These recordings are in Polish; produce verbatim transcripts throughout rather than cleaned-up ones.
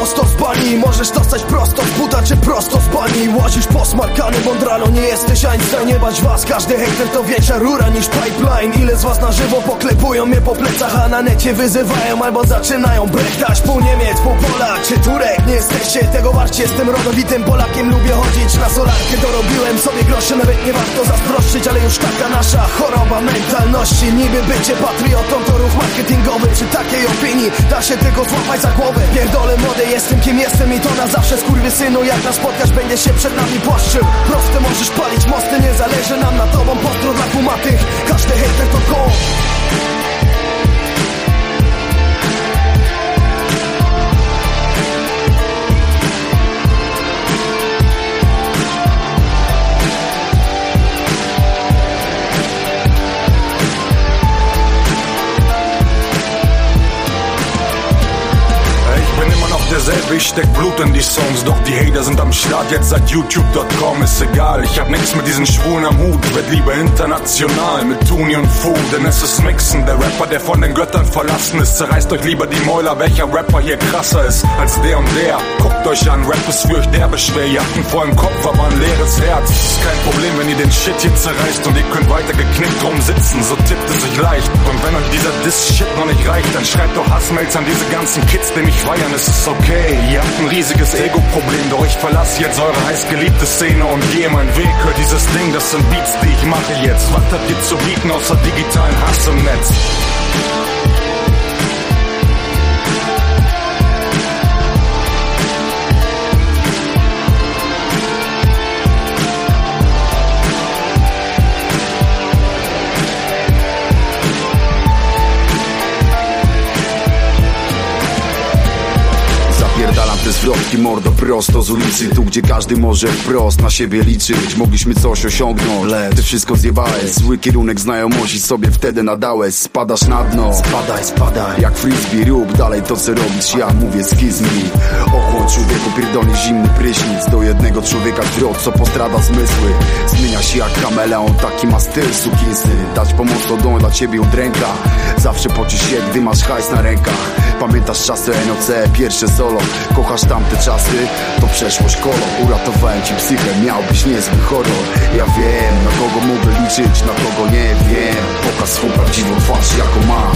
prosto z bani. Możesz dostać prosto z buta czy prosto z bani. Łazisz posmarkany, mądralo, nie jesteś Einstein. Nie bać was, każdy hejter to większa rura niż pipeline. Ile z was na żywo poklepują mnie po plecach, a na necie wyzywają albo zaczynają brechać. Pół Niemiec, pół Polak czy Turek, nie jesteście tego warci. Jestem rodowitym Polakiem, lubię chodzić na solarkę. Dorobiłem sobie groszy, nawet nie warto zazdroszczyć, ale już taka nasza choroba mentalności. Niby bycie patriotą to ruch marketingowy. Przy takiej opinii da się tylko złapać za głowę. Pierdolę młody, jestem kim jestem i to na zawsze. Skurwysynu, jak nas spotkasz, będzie się przed nami płaszczył. Proste, możesz palić mosty, nie zależy nam na tobą. Pozdro dla kumatych, każdy hejter to koło. Derselbe, ich steck Blut in die Songs, doch die Hater sind am Start, jetzt seit YouTube Punkt com, ist egal, ich hab nix mit diesen Schwulen am Hut, werd lieber international mit Tuni und Fu, denn es ist Mixen, der Rapper, der von den Göttern verlassen ist, zerreißt euch lieber die Mäuler, welcher Rapper hier krasser ist als der und der, guckt euch an, Rap ist für euch derbe schwer, ihr habt ein voll im Kopf, aber ein leeres Herz, ist kein Problem, wenn ihr den Shit hier zerreißt und ihr könnt weiter geknickt rumsitzen, so tippt es sich leicht, und wenn euch dieser Diss-Shit noch nicht reicht, dann schreibt doch Hassmails an diese ganzen Kids, die mich feiern, es ist okay. Okay, ihr habt ein riesiges Ego-Problem, doch ich verlasse jetzt eure heißgeliebte Szene und gehe meinen Weg. Hört dieses Ding, das sind Beats, die ich mache jetzt. Was habt ihr zu bieten außer digitalen Hass im Netz? Zapierdalam te zwrotki, mordo, prosto z ulicy. Tu, gdzie każdy może wprost na siebie liczyć. Mogliśmy coś osiągnąć, lecz ty wszystko zjebałeś. Zły kierunek znajomości sobie wtedy nadałeś. Spadasz na dno, spadaj, spadaj. Jak frisbee, rób dalej to, co robisz. Ja mówię, skizz mi. Ochłonąć człowieku, pierdolnie zimny prysznic. Do jednego człowieka zwrot, co postrada zmysły. Zmienia się jak kameleon, taki ma styl sukinsyn. Dać pomocną dłoń dla ciebie udręka. Zawsze pocisz się, gdy masz hajs na rękach. Pamiętasz czasy N O C, pierwsze solo. Kochasz tamte czasy, to przeszłość kolor. Uratowałem ci psychę, miałbyś niezły horror. Ja wiem, na kogo mogę liczyć, na kogo nie wiem. Pokaż swą prawdziwą twarz, jaką masz.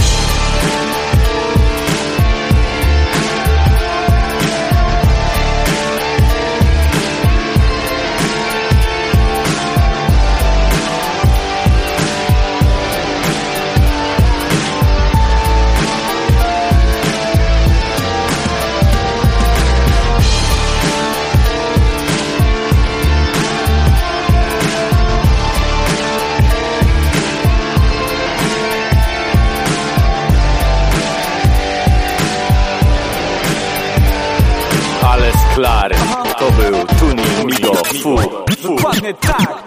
Klary, to był Tuni Migo Fu. Dokładnie tak.